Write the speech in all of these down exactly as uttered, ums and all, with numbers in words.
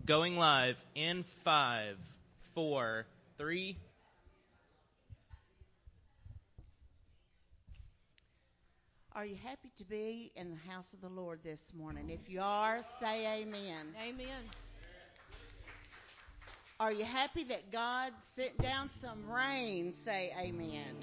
Going live in five, four, three. Are you happy to be in the house of the Lord this morning? If you are, say amen. Amen. Are you happy that God sent down some rain? Say amen. Amen.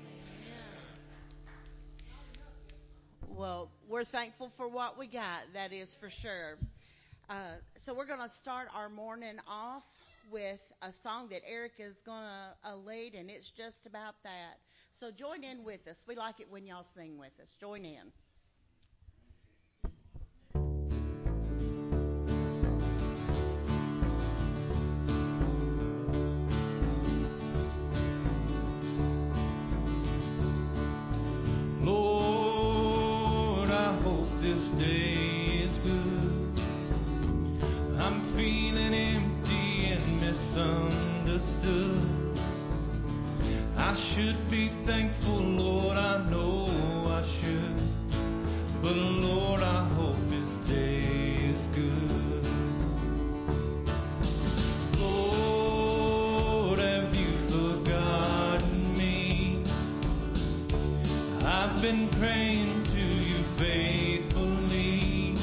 Well, we're thankful for what we got, that is for sure. Uh, so we're going to start our morning off with a song that Eric is going to uh, lead, and it's just about that. So join in with us. We like it when y'all sing with us. Join in. Lord, I hope this day is good. I'm feeling empty and misunderstood. I should be thankful, Lord, I know I should. But Lord, I hope this day is good. Lord, have you forgotten me? I've been praying to you faithfully.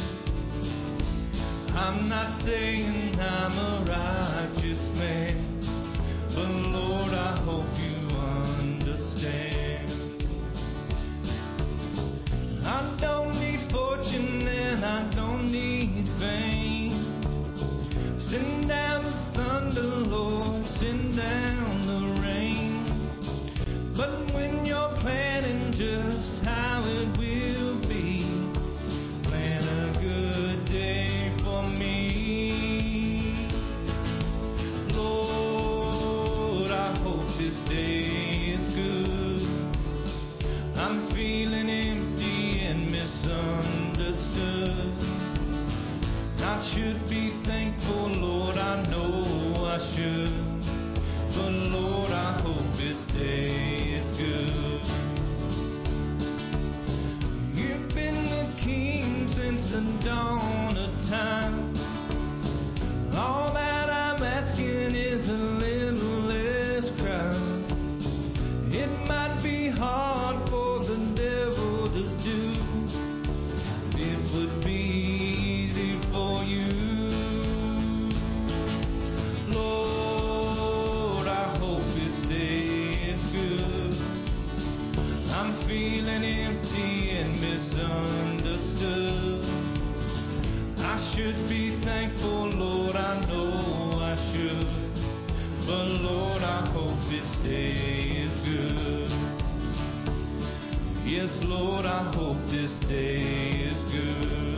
I'm not saying I'm a righteous man, but Lord, I hope you understand. I don't need fortune and I don't need fame. Send down the thunder, Lord, send down the rain. But when you're planning just how it will be, plan a good day for me. Lord, I hope this day is good. I'm feeling empty and misunderstood. I should be thankful, Lord, I know I should. But Lord, I hope this day is good. You've been the King since the dawn of time. All that I'm asking is a little less crime. It might be hard for the devil to do. It would be easy for you. Lord, I hope this day is good. I'm feeling empty and misunderstood. I should be thankful, Lord, I know I should. But Lord, I hope this day is good. Yes, Lord, I hope this day is good.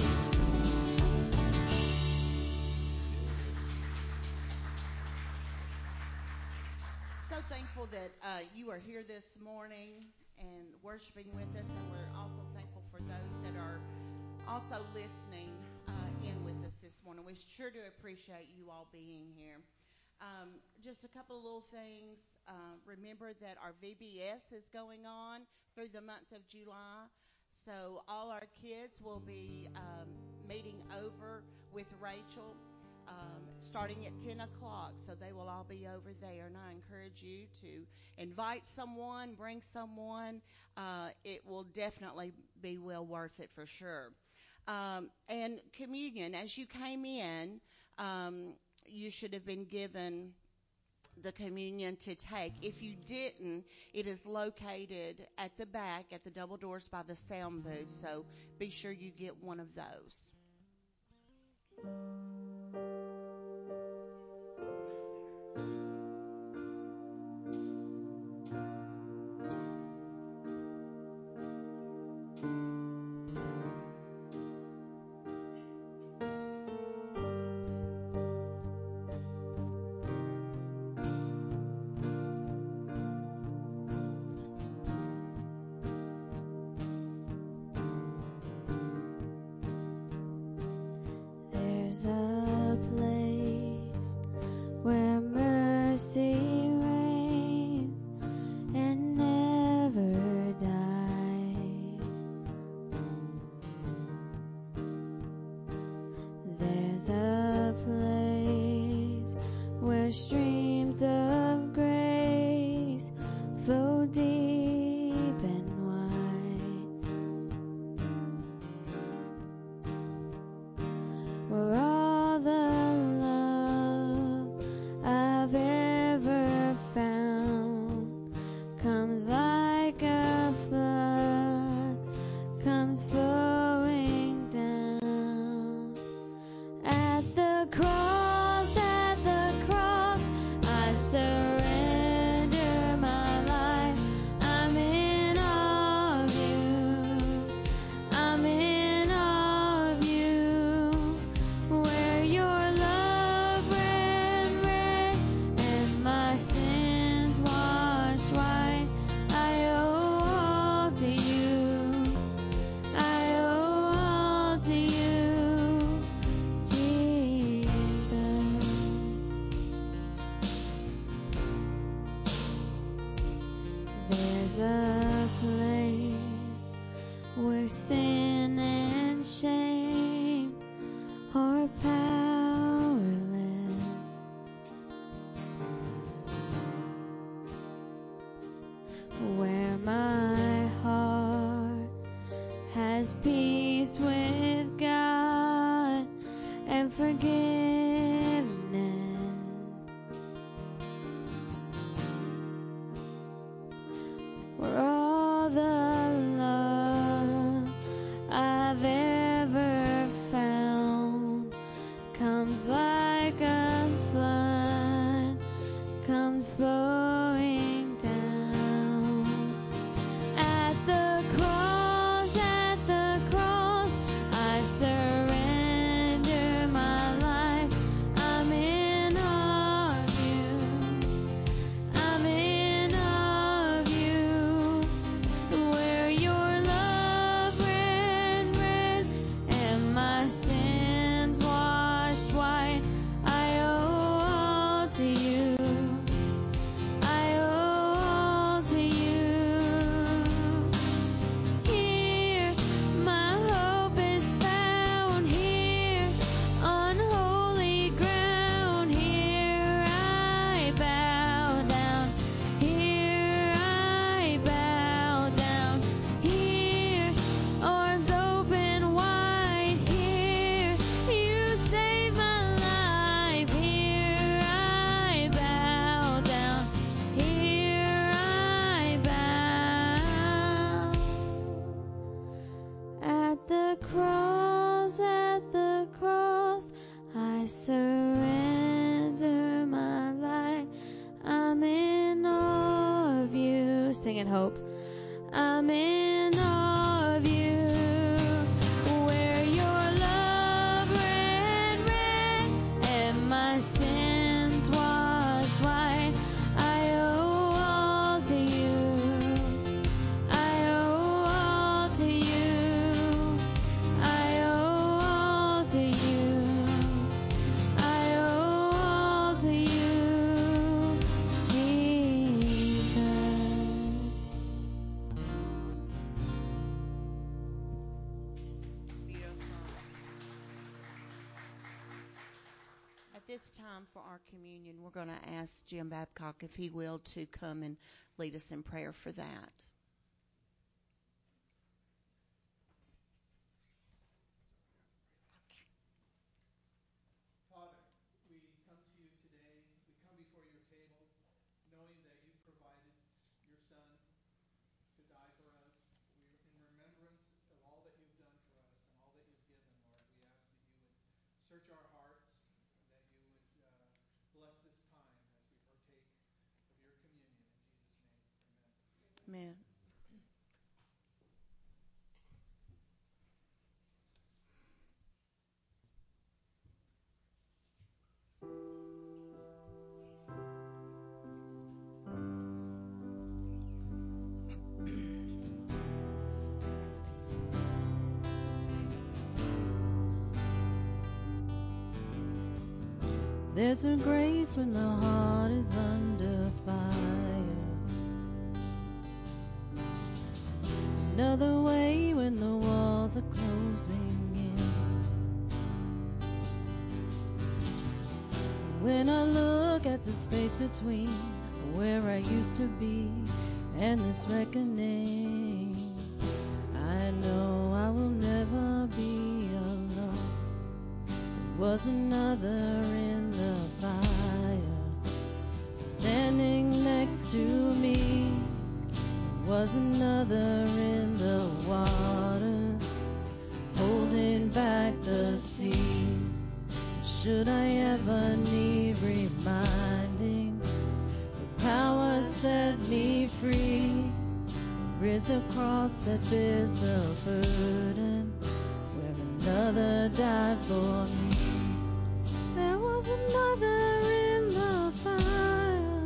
So thankful that uh, you are here this morning and worshiping with us, and we're also thankful for those that are also listening uh, in with us this morning. We sure do appreciate you all being here. Um, just a couple of little things. Uh, remember that our V B S is going on through the month of July. So all our kids will be um, meeting over with Rachel um, starting at ten o'clock. So they will all be over there. And I encourage you to invite someone, bring someone. Uh, it will definitely be well worth it for sure. Um, and communion, as you came in, um, you should have been given the communion to take. If you didn't, it is located at the back at the double doors by the sound booth. So be sure you get one of those. There's a streams of grace flow deep and wide, where all the love I've ever found comes like a flood, comes flowing down. At the cross, at the cross, I surrender my life. I'm in awe of you. I'm in awe of you. Where your love ran red and my sins washed white, I owe all to you. I owe all to you, Jesus. There's a place where sin and shame are powerless, where my heart has peace with God and forgiveness, where all the love I've ever found comes like a flood, comes flowing down. At the cross, at the cross, I surrender my life. I'm in awe of you. I'm in awe of you. Where your love ran red and my sins washed white, I owe all to you. I owe all to you. Here my hope is found, here on holy ground. Here I bow down, here I bow down. Here arms open wide, here you save my life. Here I bow down, here I bow. At the cross, at the cross, I surrender my life. I'm in awe of you. Sing it, Hope. I'm in awe of you. Where your love ran red and my sins washed white, I owe all to you. I owe all to you. I owe all to you. I owe all to you, Jesus. Beautiful. At this time for our communion, we're going to ask Jim Babcock, if he will, to come and lead us in prayer for that. Father, we come to you today. We come before your table, knowing that you provided your Son to die for us. We, in remembrance of all that you've done for us and all that you've given, Lord, we ask that you would search our hearts, and that you would uh, bless this time as we partake of your communion. In Jesus' name, amen. Amen. There's a grace when the heart is under fire. Another way when the walls are closing in. When I look at the space between where I used to be and this reckoning. I know I will never be alone. There was another in the fire standing next to me. There was another in the waters holding back the sea. Should I ever need reminding, the power set me free. There is a cross that bears the burden where another died for me. There was another in the fire.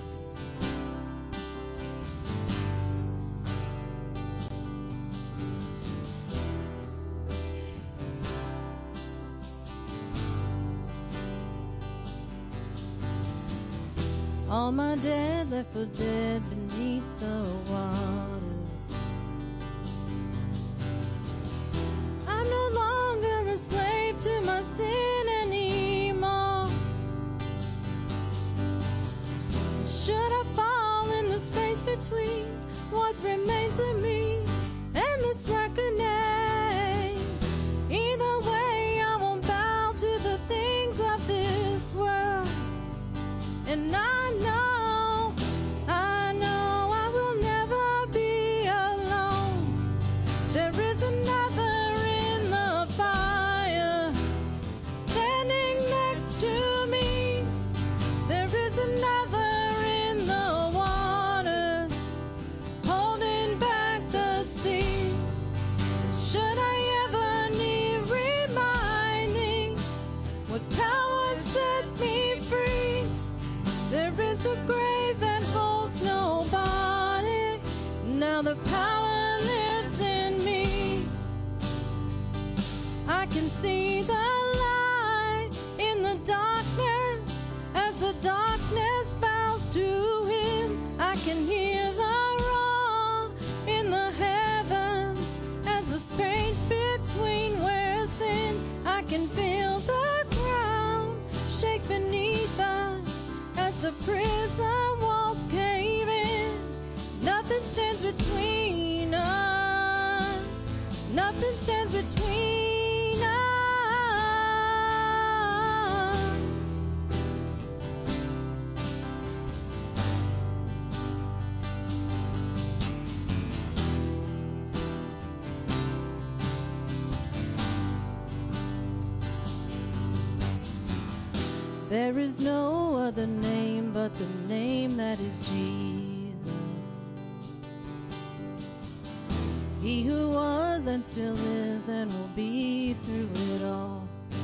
All my dead left for dead beneath the waters. I'm no longer a slave to my sin anymore. Should I fall in the space between what remains of me and this reckoning? Either way, I won't bow to the things of this world. And I know, I know I will never be alone. There is another in the fire standing next to me. There is another in the waters holding back the seas. Should I ever need reminding what power set me free? There is a grave that holds nobody. Now the power lives in me. I can see the light in the darkness as the darkness bows to him. I can hear the roar in the heavens as the space between wears thin. I can feel the ground shake beneath us as the prison walls cave in. Nothing stands between us. Nothing stands between us. There is no other name but the name that is Jesus. He who was and still is and will be through it all.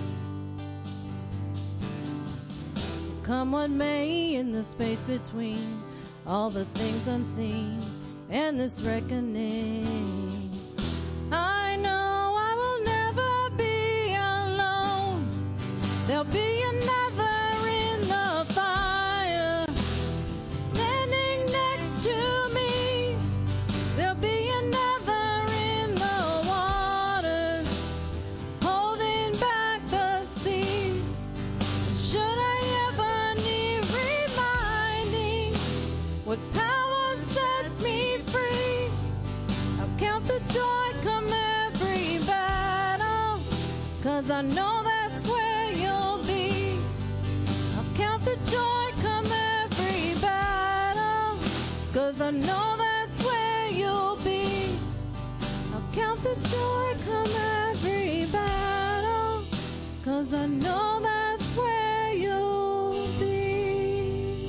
So come what may in the space between all the things unseen and this reckoning. I know I will never be alone. There'll be another in the fire standing next to me. There'll be another in the waters holding back the seas. Should I ever need reminding what power set me free? I'll count the joy come every battle, 'cause I know that's where you'll be. I'll count the joy come every battle, 'cause I know that's where you'll be. I'll count the joy come every battle, 'cause I know that's where you'll be.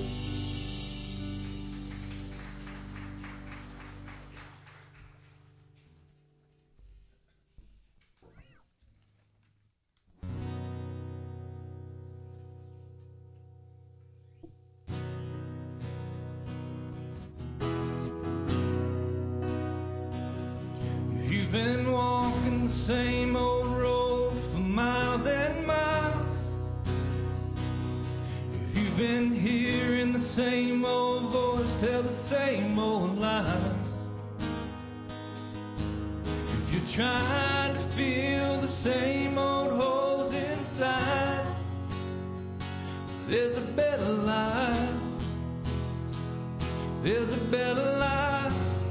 If you've been walking the same old road for miles and miles, if you've been hearing the same old voice tell the same old lies, if you're trying to fill the same old holes inside, there's a better life. there's a better life.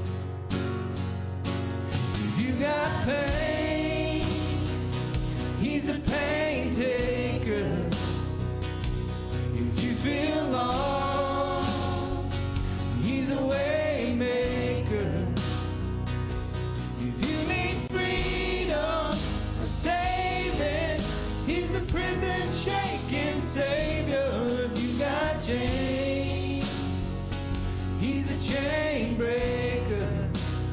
If you got pain, he's a pain taker. If you feel lost, he's a way maker. If you need freedom or saving, he's a prison shaking savior. If you got chains, he's a chain breaker.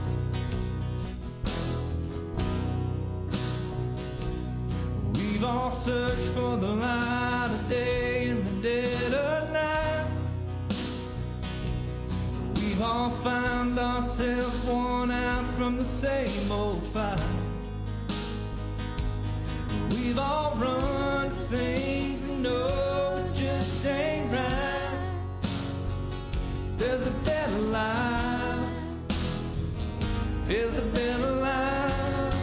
We've all searched for the light of day in the dead of night. We've all found ourselves worn out from the same old fight. We've all run to things we know just ain't right. There's a better life. There's a better life.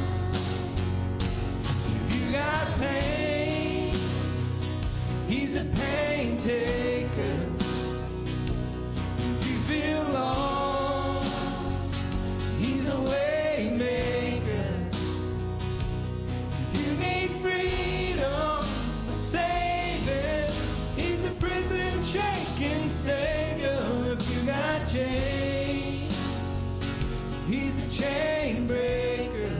If you got pain, he's a pain taker. If you feel lost, he's a way maker. If you need freedom or saving, he's a prison shaking savior. If you got chains, he's a chain breaker.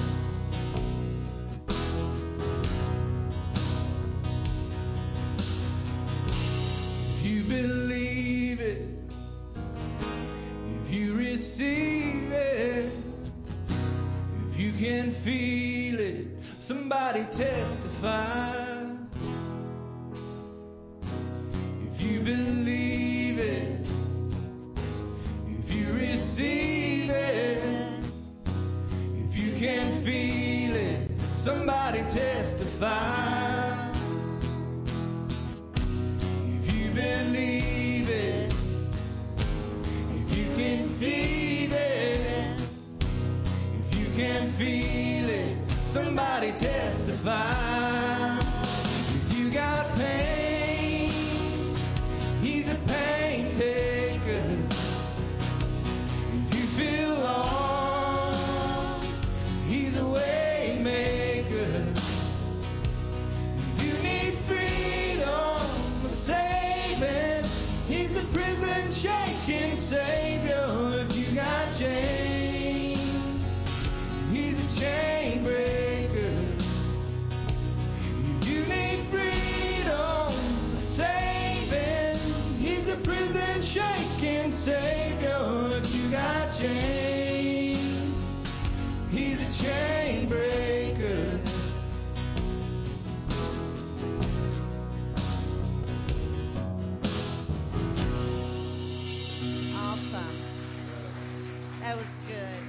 If you believe it, if you receive it, if you can feel it, somebody testify. If you believe it, if you receive it, if you can feel it, somebody testify. If you believe it, if you can see it, if you can feel it, somebody testify. If you got pain, he's a pain taker. If you feel lost, he's a way maker. If you need freedom or saving, he's a prison shaking savior. If you got chains, he's a chain breaker. If you need freedom or saving, he's a prison shaking savior. If you got chains, he's a chain breaker. Awesome. That was good.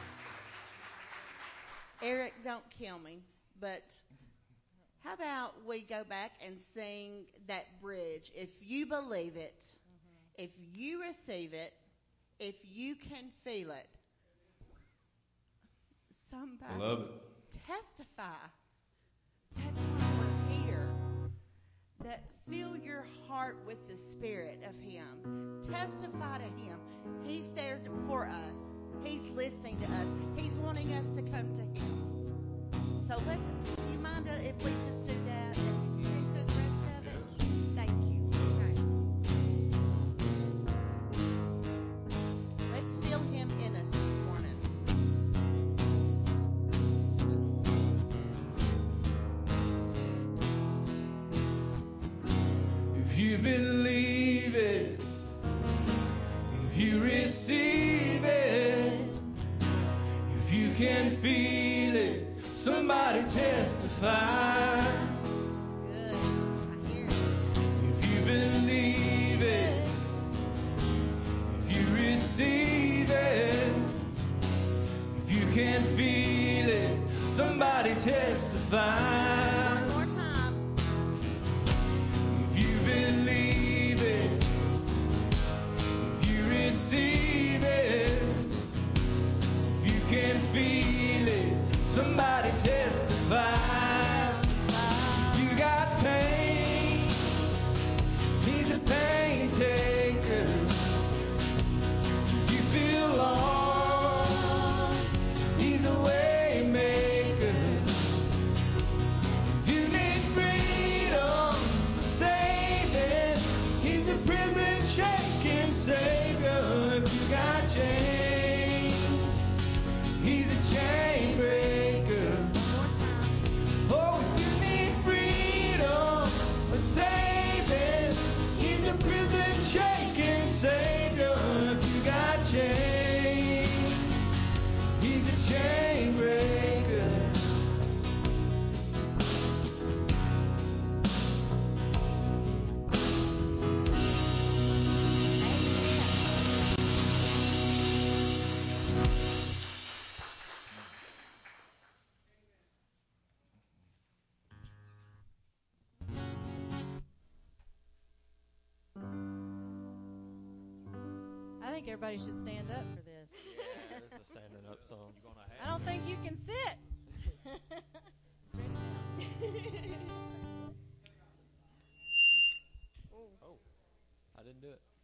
Eric, don't kill me, but how about we go back and sing that bridge? If you believe it, if you receive it, if you can feel it, somebody Love it. testify. That's why we're here. That fill your heart with the spirit of Him. Testify to Him. He's there for us. He's listening to us. He's wanting us to come to Him. So let's, do you mind if we just do that and sing through the rest of it? Thank you. Okay. Let's feel Him in us this morning. If you believe it, if you receive it, if you can feel it, somebody testify. Good. I hear it. If you believe it, if you receive it, if you can feel it, somebody testify. One more time. If you believe it, if you receive it, if you can feel it, somebody testify. If you got pain, he's a pain taker. think everybody should stand up for this. Yeah, this is a standing up song. You gonna I have? don't think you can sit. Stretch out. Oh, I didn't do it.